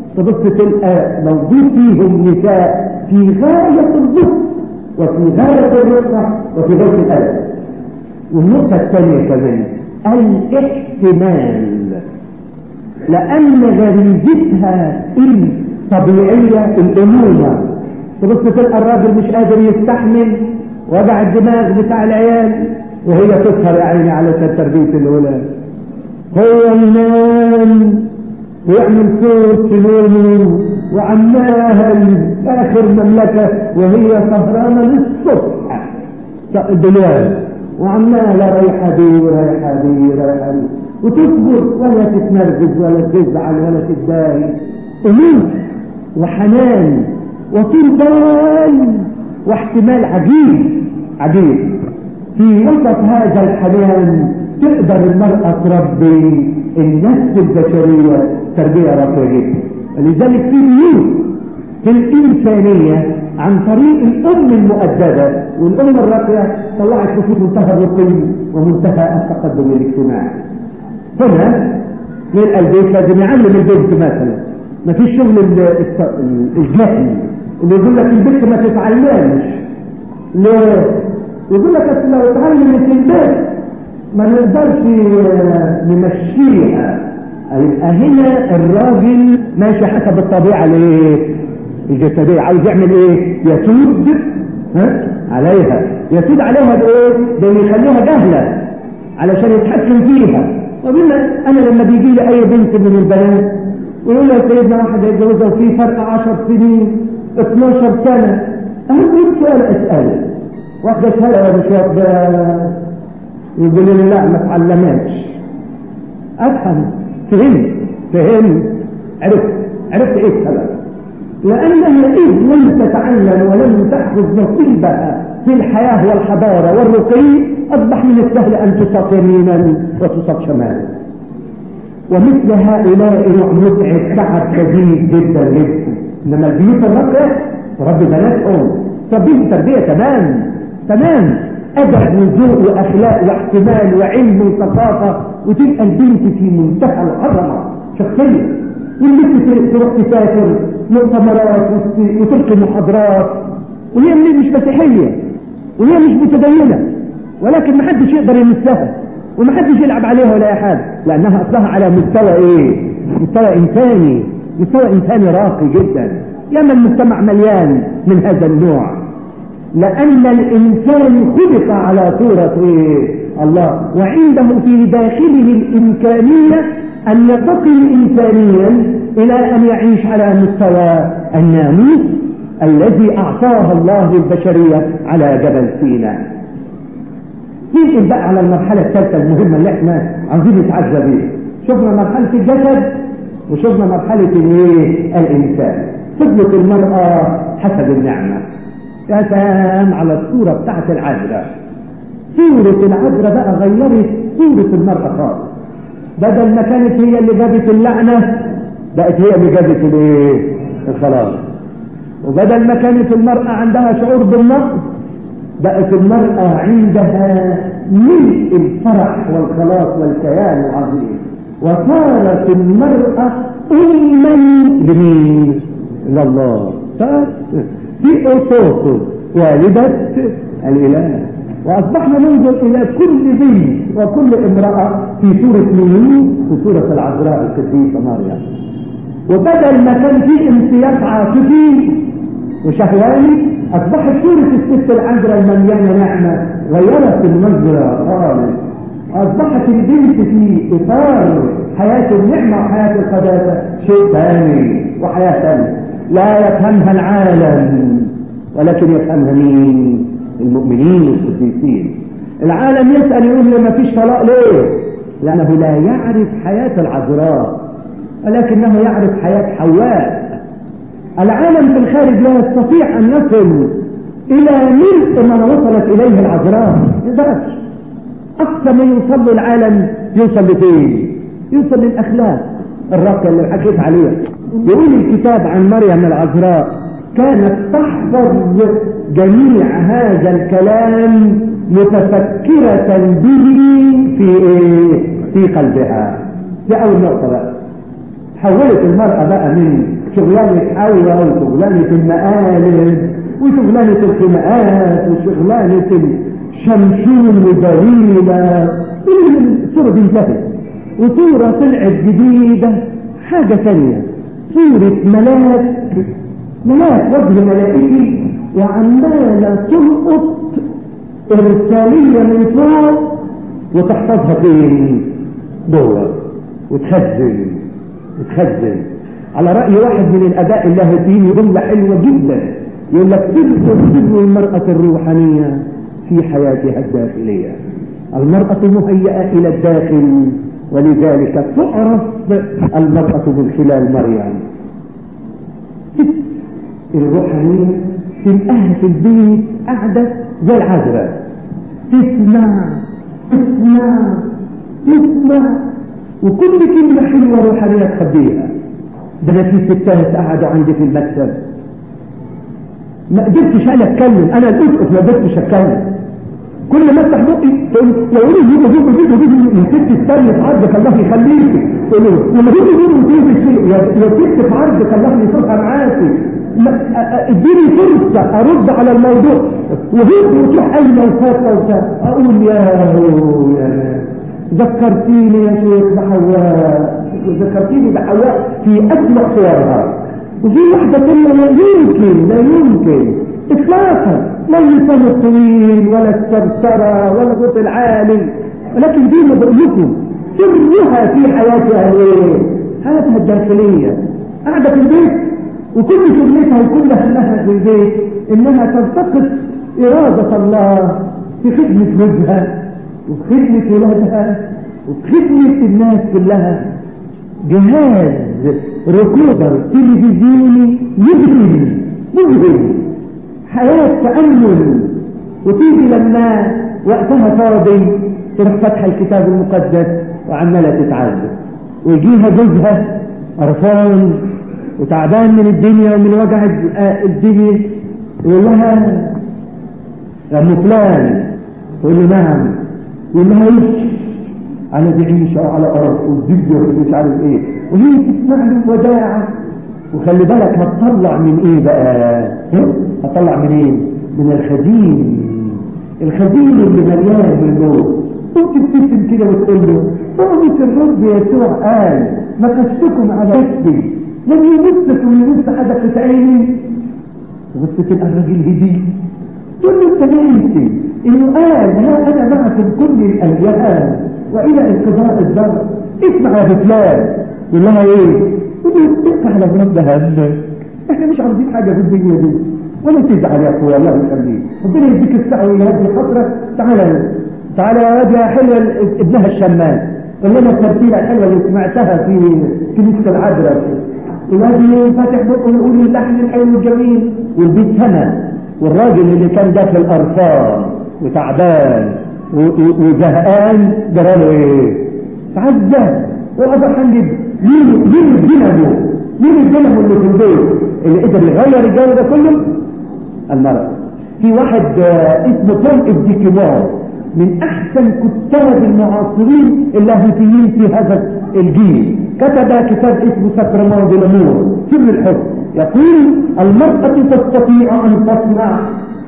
تبص تلقى موجود فيهم نساء في غاية اللطف وفي غاية الرقة وفي غاية الأدب. والنقطة الثانية كمان الاحتمال، لأن غريزتها الطبيعية الأمومة. تبص تلقى الراجل مش قادر يستحمل وجع الدماغ بتاع العيال وهي تسهر يا عيني على تربية الأولاد، هو ينام ويعمل صوت في نومه وعماها آخر مملكة وهي سهرانة للصبح دلوقتي وعمالة رايحة دي ورايحة دي رايحة دي وتصبر ولا تتنرفز ولا تزعل ولا تتضايق. أمور وحنان وطول بال واحتمال عجيب عجيب. في وسط هذا الحنان تقدر المرأة تربي النفس البشرية تربية راقية جدا. لذلك في بيوت في الإنسانية عن طريق الأم المؤدبة والأم الراقية طلعت في منتهى الرقي ومنتهى التقدم الاجتماعي. هنا نلقى البيت لازم يعلم البنت مثلا، ما فيش شغل الجهل اللي يقول لك البنت ما تتعلمش. ليه؟ يقول لك لو اتعلمت البيت ما نقدرش نمشيها. يبقى هنا الراجل ماشي حسب الطبيعة الجسدية، عايز يعمل ايه؟ يسود عليها. يسود عليها بايه؟ ده يخليها جهلة علشان يتحكم فيها. وبما انا لما بيجي لي اي بنت من البنات ويقول لها سيدنا واحد يتجوزها وفي فرق 10 سنين 12 سنة، انا كنت سؤال اسأله واحدة شهادة ولا مش واحدة؟ يقول لي لا ما تعلمتش. افهم، فهمت عرفت ايه السبب؟ لانها اذ لم تتعلم ولم تاخذ نصيبها في الحياه والحضاره والرقي اصبح من السهل ان تصاب يمينا وتصاب شمالا. ومثل هؤلاء نوع متعب تعب شديد جدا جدا. انما البيوت الراقيه تربي بناتهم تربيه تمام أدب وذوق وأخلاق واحتمال وعلم وثقافة، وتبقى البنت في منتهى العظمة شخصية. والبنت تروح تسافر مؤتمرات وتلقي محاضرات وهي مش مسيحية وهي مش متدينة، ولكن محدش يقدر يمسها ومحدش يلعب عليها ولا أي حاجة، لأنها أصلها على مستوى إيه؟ مستوى إنساني راقي جدا. ياما المجتمع مليان من هذا النوع، لأن الإنسان خلق على صورة الله، وعنده في داخله الإمكانية أن يرتقي إنسانيا إلى أن يعيش على مستوى الناموس الذي أعطاه الله البشرية على جبل سيناء. نيجي بقى على المرحلة الثالثة المهمة اللي احنا عايزين نتعزى بيها. شفنا مرحلة الجسد وشفنا مرحلة الإنسان. فضلت المرأة حسب النعمة. يا سلام على الصورة بتاعت العذراء. صورة العذراء بقى غيرت صورة المرأة خالص. بدل ما كانت هي اللي جابت اللعنة بقت هي اللي جابت الخلاص. وبدل ما كانت المرأة عندها شعور بالنقص بقت المرأة عندها ملء الفرح والخلاص والكيان العظيم. وصارت المرأة أما لمين؟ لله. في أوتوتو والدة الإله. وأصبحنا ننظر إلى كل ذي وكل امرأة في سورة مين؟ في سورة العذراء القديسة مريم. وبدل ما كان في انسياق عاطفي وشهواني أصبحت سورة الست العذراء المليانة نعمة غيرت النظرة خالص. أصبحت البنت في إطار حياة النعمة وحياة القداسة شيء ثاني وحياة ثانية لا يفهمها العالم ولكن يفهمها مين؟ المؤمنين القديسين. العالم يسأل يقول لي ما فيش طلاق ليه؟ لأنه لا يعرف حياة العذراء ولكنه يعرف حياة حواء. العالم في الخارج لا يستطيع أن يصل إلى ملء ما وصلت إليه العذراء. يقدرش. أقصى ما يوصل العالم يوصل لفين؟ يوصل للأخلاق الراقية اللي حكيت عليها. يقول الكتاب عن مريم العذراء كانت تحفظ جميع هذا الكلام متفكرة به في قلبها. دي أول نقطة بقى. حولت المرأة بقى من شغلانة حلوة وشغلانة المقالب وشغلانة الخناقات وشغلانة الشمشون ودليلة. الصورة دي انتهت وصورة طلعت جديدة حاجة ثانية، صورة ملاك وجه ملائكي وعمالة تلقط إرسالية من فوق وتحفظها فين؟ جوه وتخزن على رأي واحد من الآباء اللاهوتيين جملة حلوة جدا، يقول لك سر المرأة الروحانية في حياتها الداخلية. المرأة مهيئة إلى الداخل، ولذلك تعرف المرأة من خلال مريم. الروحانية تلقاها في البيت قاعدة زي العذراء، تسمع وكل كلمة حلوة روحانية تخبيها. ده انا في ستات قعدوا عندي في المكتب ما قدرتش انا اتكلم، انا الاسقف ما قدرتش اتكلم. كل ما افتح بقي تقول لو جيبوا الست الثانيه في عرضك الله يخليك، تقول له لما جيبوا يا ست في عرضك الله يصلحها معاكي، اديني فرصه ارد على الموضوع. وهي بتروح قايله وفاتة اقول يا ذكرتيني يا شيخ بحواء، ذكرتيني بحواء في أسمع صورها. وفي واحدة ثانية لا يمكن إطلاقا، لا اللسان الطويل ولا السرسرة ولا الصوت العالي، ولكن دي ما بقول لكم سرها في حياتها حياتها الداخلية، قاعدة في البيت وكل شغلتها وكل همها في البيت إنها تلتقط إرادة الله في خدمة جوزها وفي خدمة ولادها وفي خدمة الناس كلها. جهاز ريكوردر تلفزيوني مذهل، حياة تأمل. وتيجي لما وقتها فاضي تروح فاتحة الكتاب المقدس وعمالة تتعذب، ويجيها جوزها قرفان وتعبان من الدنيا ومن وجع الدنيا، يقول لها يا ام فلان، تقول له نعم، يقول لها ايش على دي عيشة وعلى قرف والدنيا ومش عارف ايه، وهي تسمع له وداعة. وخلي بالك هتطلع من ايه بقى؟ هتطلع من ايه؟ من الخزين اللي مليان من جوه. تبتسم كده وتقول له مش الرب يسوع قال مكشتكم على كتفي لن يمسك ويمس حدث عيني. بس تبقى الراجل هدي تقول له انت ناسي انه قال ها انا معكم كل الايام والى انقضاء الدهر. اسمع يا فلان، يقول لها ايه؟ تقول له اتق على ربنا همك، احنا مش عاوزين حاجه في الدنيا دي، ولا تزعل يا اخويا الله يخليك، ربنا يديك السعه ويهدي خاطرك. تعالى يا واد يا حلوه ابنها الشمال، قول لنا الترتيبه الحلوه اللي سمعتها في كنيسه العذراء. الواد فاتح بقه ويقول اللحن الحلو الجميل، والبيت سنه، والراجل اللي كان داخل الارفان وتعبان وزهقان جراله ايه؟ تعزى وقف حنجب. مين الدينامو اللي في البيت اللي قدر يغير الجو ده كله؟ المرأة. في واحد اسمه توم ابديكيمور من احسن كتاب المعاصرين اللاهوتيين في هذا الجيل، كتب كتاب اسمه ساكرامون دي لامور، سر الحب. يقول المرأة تستطيع ان تصنع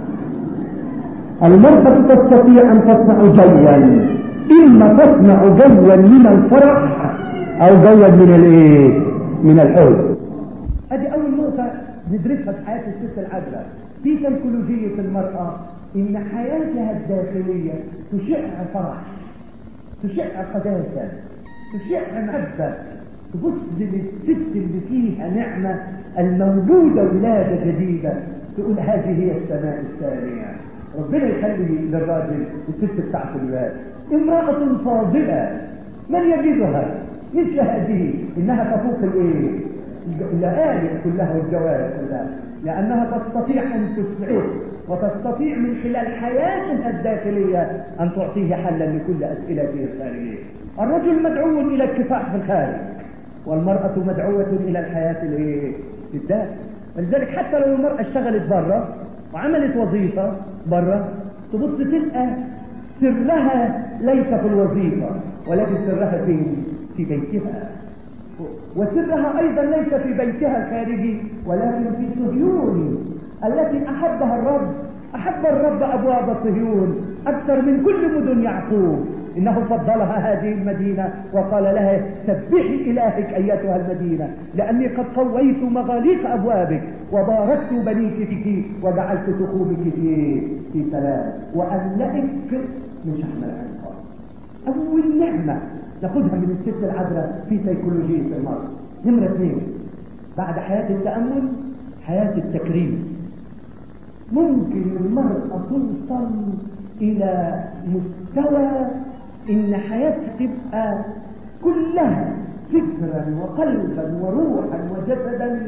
جوا، اما تصنع جوا من الفرح او جوا من الايه؟ من الحب. ادي اول نقطة ندرسها في حياة الست العذراء في سيكولوجية المرأة، ان حياتها الداخلية تشع فرح، تشع قداسة، تشع محبة، تبص للست اللي فيها نعمة المولودة ولادة جديدة تقول هذه هي السماء الثانية. ربنا يخلي للراجل الست بتاعت الولاد امرأة فاضلة من يجدها مثل هذه، انها تفوق الايه؟ اللآلئ كلها والجوارح كلها، لانها تستطيع ان تسعده وتستطيع من خلال حياتها الداخلية ان تعطيه حلا لكل اسئلته الخارجية. الرجل مدعو الى الكفاح في الخارج، والمرأة مدعوة الى الحياة الايه؟ في الداخل. ولذلك حتى لو المرأة اشتغلت بره وعملت وظيفة بره، تبص تلقى سرها ليس في الوظيفة، ولكن سرها في بيتها، وسرها أيضا ليس في بيتها الخارجي ولكن في صهيون التي أحبها الرب. أحب الرب أبواب صهيون أكثر من كل مدن يعقوب، إنه فضلها هذه المدينة وقال لها سبحي إلهك أيتها المدينة لأني قد قويت مغاليق أبوابك وباركت بنيك فيك وجعلت ثقوبك في سلام وأملأك من شحم الأنهار. أول نعمة ناخذها من الست العذراء في سيكولوجية المرأة. نمرة 2 بعد حياة التأمل حياة التكريم. ممكن المرأة توصل إلى مستوى إن حياتها تبقى كلها فكرا وقلبا وروحا وجسدا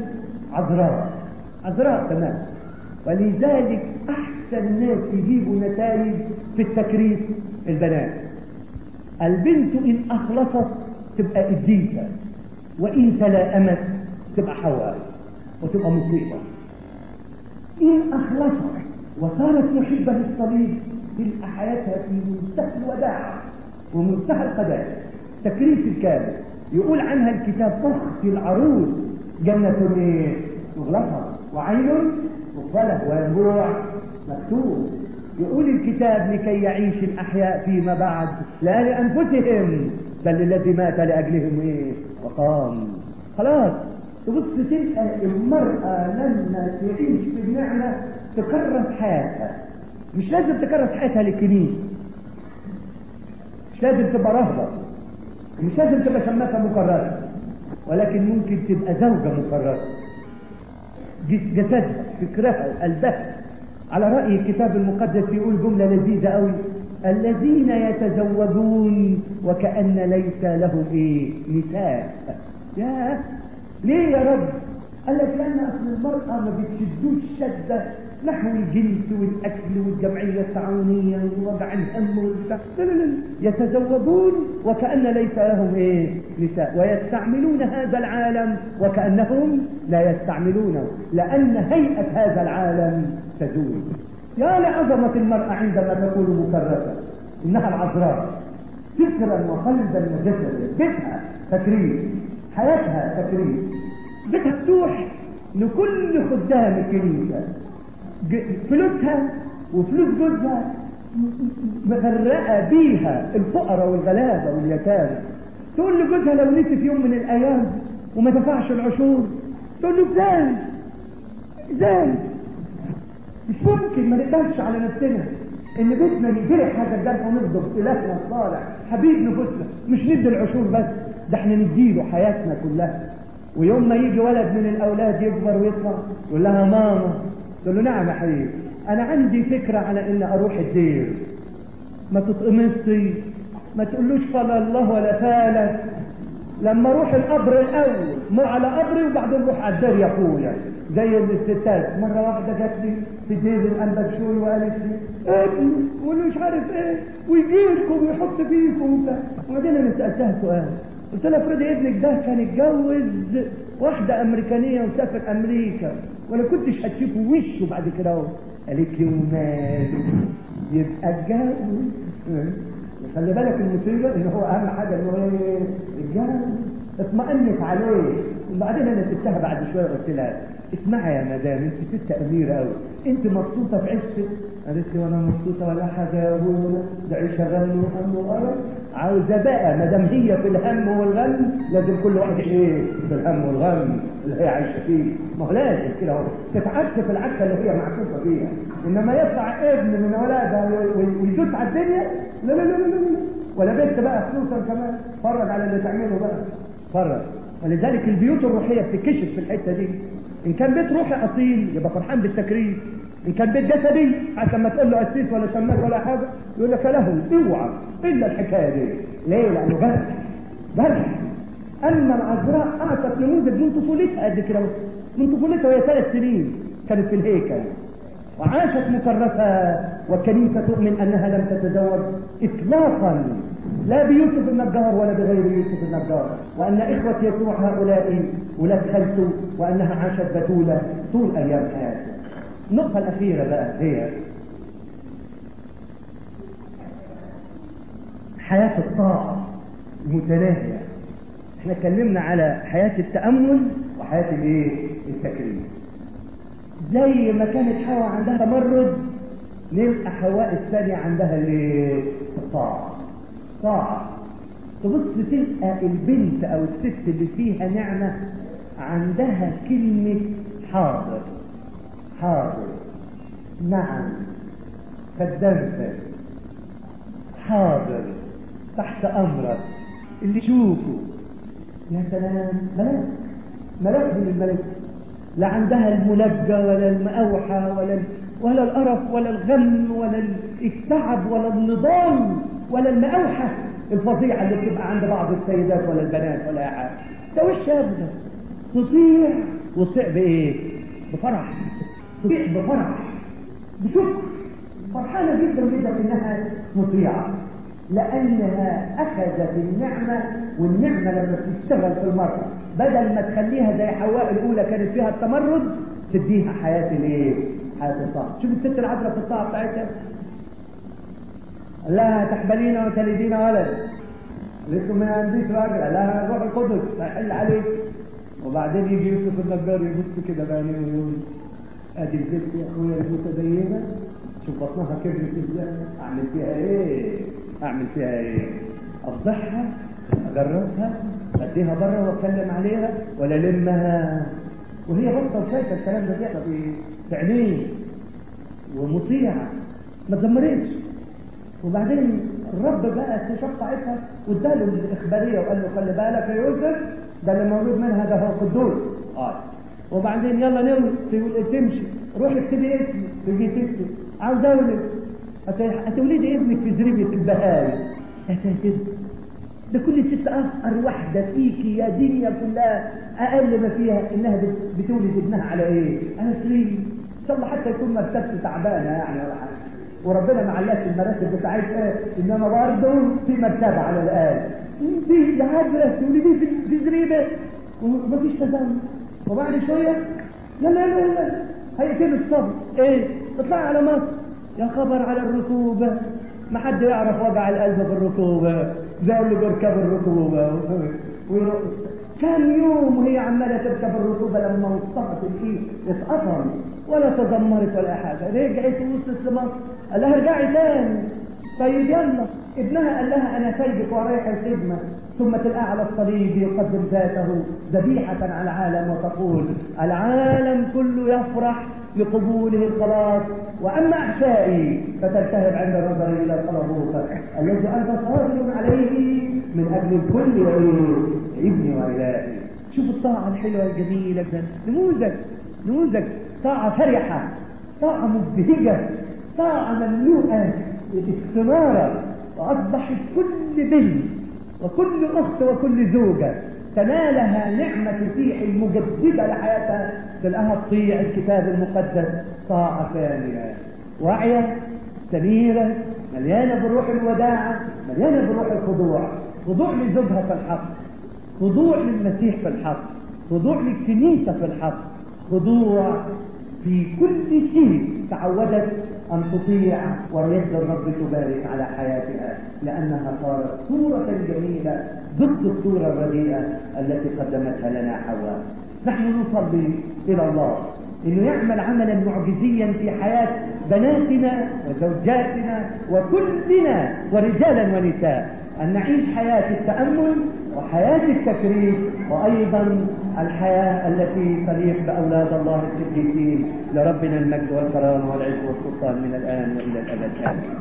عذراء تمام. ولذلك أحسن ناس يجيبوا نتائج في التكريس البنات. البنت إن أخلصت تبقى قديسة، وإن تلائمت تبقى حواء وتبقى مصيبة. إن أخلصت وصارت محبة للصليب تلقى حياتها في منتهى الوداع ومنتهى القداسة. تكريس الكامل. يقول عنها الكتاب أخت العروس جنة مغلقة وعين مقفلة وينبوع مكتوب. يقول الكتاب لكي يعيش الأحياء فيما بعد لا لأنفسهم بل الذي مات لأجلهم وقام. خلاص تبص تلقى المرأة لما تعيش في النعمة تكرس حياتها. مش لازم تكرس حياتها للكنيسة، مش لازم تبقى رهبة، مش لازم تبقى شماسة مكرسة، ولكن ممكن تبقى زوجة مكرسة. جسدها فكرها وقلبها. على رأي الكتاب المقدس يقول جملة لذيذة قوي: الذين يتزوجون وكأن ليس لهم نساء. يا ليه يا رب؟ قال لك لأن أصل المرأة ما بتشدوش شدة نحو الجنس والأكل والجمعية التعاونية ووضع الهم والبتاع. لا يتزوجون وكأن ليس لهم نساء، ويستعملون هذا العالم وكأنهم لا يستعملونه، لأن هيئة هذا العالم تزول. يا لعظمة المرأة عندما تكون مكرسة، إنها العذراء فكرا وقلبا وجسدا. بيتها تكريم، حياتها تكريم، بيتها مفتوح لكل خدام الكنيسة. فلوسها وفلوس جوزها مغرقة بيها الفقراء والغلابة واليتامى. تقول لجوزها لو نسي في يوم من الأيام وما دفعش العشور، تقول له ازاي مش ممكن. ما نقدرش على نفسنا ان بيتنا نجري حاجة جرح ونصدق إلهنا الصالح حبيب نفوسنا. مش ندي العشور بس، ده احنا نديله حياتنا كلها. ويوم ما يجي ولد من الأولاد يكبر ويطلع يقول لها ماما، تقول له نعم يا حبيبي أنا عندي فكرة على إن أروح الدير. ما تتقمصي، ما تقولوش فلا الله ولا فالك. لما أروح القبر الأول مو على قبري وبعدين أروح على الدير يا أخويا زي الستات. مرة واحدة جات لي في دير الأنبا بشوي وقالت لي ابني وأنا مش عارف ويجيلكم ويحط فيكم. وبعدين أنا سألتها سؤال، قلت لها افرضي ابنك ده كان اتجوز واحدة أمريكانية وسافر أمريكا ولا كنتش هتشوفه وشه بعد كده اهو؟ قالت لي وماله يبقى اتجوز. خلي بالك المصيبة ان هو اهم حاجة ان هو اتجوز. اطمئنت عليه. وبعدين انا سبتها بعد شوية قلت لها اسمعي يا مدام انت ست اميرة قوي، انت مبسوطة في عيشتك؟ قالت لي وانا مبسوطة ولا حاجة يا ابويا، ده عيشة غم وهم وغرب. عاوزة بقى مدام هي في الهم والغم لازم كل واحد في الهم والغم اللي هي عايشة فيه. ما هو لازم كده اهو تتعكس في العكسة اللي هي معكوفة فيها. انما يطلع ابن من اولادها ويدوس على الدنيا لا لا لا لا لا. ولا بنت بقى خصوصا كمان فرج على اللي تعمله بقى فرج. ولذلك البيوت الروحية بتكشف في الحتة دي. إن كان بيت روحي أصيل يبقى فرحان بالتكريم. إن كان بيت جسدي عشان ما تقول له أسيس ولا شماس ولا حاجة يقول لك له اوعى إلا الحكاية دي. ليه؟ لأنه جرح. أما العذراء أعطت نموذج من طفولتها قد كده، من طفولتها وهي 3 سنين كانت في الهيكل وعاشت مكرسة. والكنيسة تؤمن أنها لم تتزوج إطلاقا لا بيوسف النجار ولا بغير يوسف النجار، وأن إخوة يسوع هؤلاء ولاد خالته، وأنها عاشت بتولة طول أيام حياتها. النقطة الأخيرة بقى هي حياة الطاعة المتناهية. احنا اتكلمنا على حياة التأمل وحياة الايه؟ التكريم. زي ما كانت حواء عندها تمرد، نلقى حواء الثانية عندها الايه؟ الطاعة. طاعة. تبص تلقى البنت او الست اللي فيها نعمة عندها كلمة حاضر. حاضر، نعم، قدمت، حاضر، تحت امرك، اللي شوفه. يا سلام، ملاك، ملاك من الملك. لا عندها الملجة ولا المأوحة ولا القرف ولا الغم ولا التعب ولا النضال ولا المأوحة الفظيعة اللي بتبقى عند بعض السيدات ولا البنات ولا حاجة. ده وش ابدا تطيع، وتطيع بايه؟ بفرح. تطيع بفرح، بشكر، فرحانة جدا جدا انها مطيعة، لانها اخذت النعمة. والنعمة لما تشتغل في المرأة بدل ما تخليها زي حواء الاولى كانت فيها التمرد، تديها حياة الايه؟ حياة الطاعة. شوف الست العذراء في الطاعة بتاعتها، لا تحبلين وتلدين ولد لكم ما عنديش راجل، لا روح القدس هيحل عليك. وبعدين يجي يوسف النجار يبص كده بقى ويقول ادي البنت يا اخويا المتدينه، شوف بطنها كبرت ازاي، اعمل فيها ايه؟ اعمل فيها ايه؟ افضحها، اجرسها، اديها بره واتكلم عليها ولا لمها؟ وهي بطه وشايفه الكلام ده بيحصل في عينيه ومطيعه ما تزمرتش. وبعدين الرب بقى شفعتها واداله الاخباريه وقال له خلي بالك يا يوسف، ده اللي مولود منها ده هو قدوس. وبعدين يلا نولد، تمشي روح اكتبي اسمك، تجي تكتب عاوز اولد، هتولدي ابنك في زريبه البهايم. يا ساتر، ده كل ست افقر واحده فيكي يا دنيا كلها اقل ما فيها انها بتولد ابنها على ايه؟ على سرير. ان شاء الله حتى يكون مرتبته تعبانه يعني ولا حاجه، وربنا ما علاش المراتب بتاعتها، انما برضه في مرتبه على الاقل. انت يا عذرة تولدي في زريبه ومفيش تزوج، وبعد شويه لا هيقتلوا الصبر. ايه؟ اطلعي على مصر. يا خبر على الركوبه، ما حد يعرف وجع القلب في الركوبه زي اللي بيركب الركوبه كان يوم وهي عماله تركب الركوبه لما وصلت الايه اتقطم ولا تذمرت ولا حاجه. رجعت وصلت لمصر، قال لها ارجعي تاني. طيب يلا. ابنها قال لها انا سايبك ورايح الخدمه، ثم تلقى على الصليب يقدم ذاته ذبيحه على العالم وتقول العالم كله يفرح لقبوله الخلاص، واما احشائي فتلتهب عند النظر الى صلبوك الذي انت صابر عليه من اجل الكل يا ابني والهي. شوف الطاعه الحلوه الجميله ده، نموذج طاعه فرحه، طاعه مبهجه، طاعه مملوءه استناره. واصبحت كل بنت وكل اخت وكل زوجه تنالها نعمه الفيح المجدده لحياتها تلقاها تطيع الكتاب المقدس طاعه ثانيه واعيه سميره مليانه بروح الوداعه، مليانه بروح الخضوع. خضوع لزوجها في الحق، خضوع للمسيح في الحق، خضوع للكنيسه في الحق، خضوع في كل شيء. تعودت أن تطيع ويد الرب تبارك على حياتها، لأنها صارت صورة جميلة ضد الصورة الرديئة التي قدمتها لنا حواء. نحن نصلي إلى الله إنه يعمل عملا معجزيا في حياة بناتنا وزوجاتنا وكلنا ورجالا ونساء، أن نعيش حياة التأمل وحياة التكريم، وأيضا الحياة التي تليق بأولاد الله القديسين. لربنا المجد والكرامة والعز والسلطان من الآن وإلى الأبد آمين.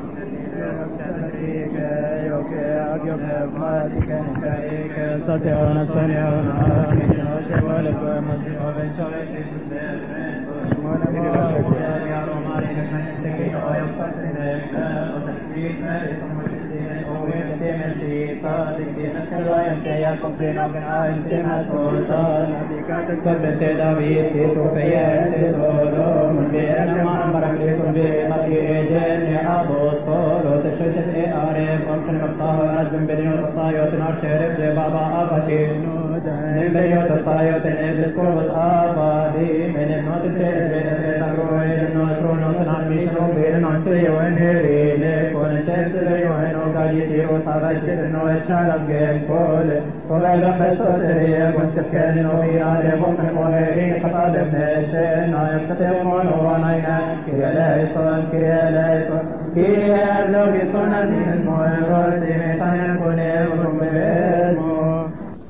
Thank you. والدي وصابت والشعب الكل وبعد خشوتي كنت كان وفي عالم وغيري خطاب الناشن يستطيعون ونعينا كريا لايسون كريا لو بصنع من المعرض ميطان يكون يكون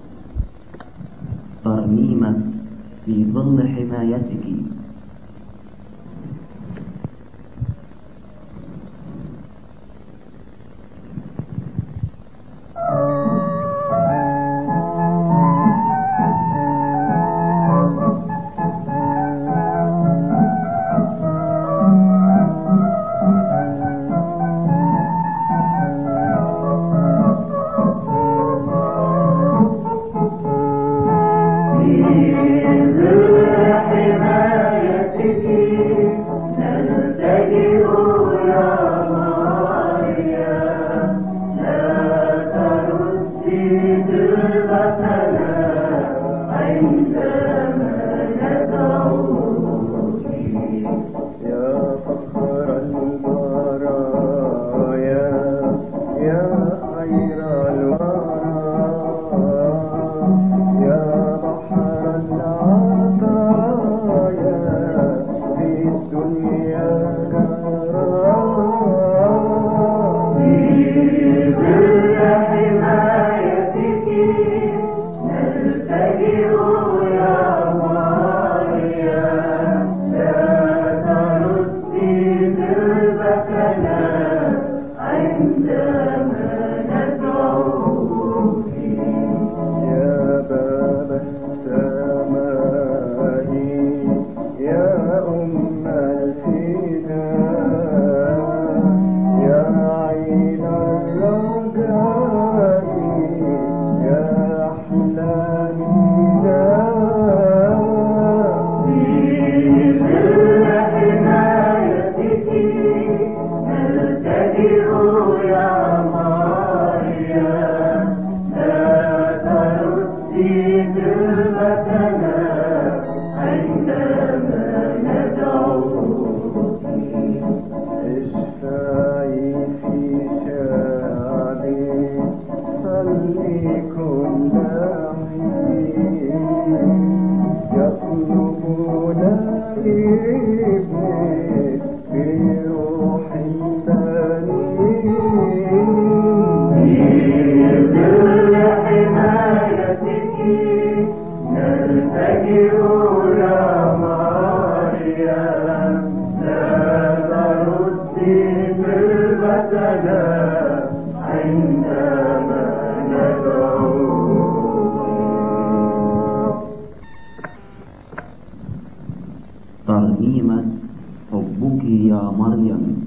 ترميمة في ظل حمايتك. ترنيمة حبك يا مريم.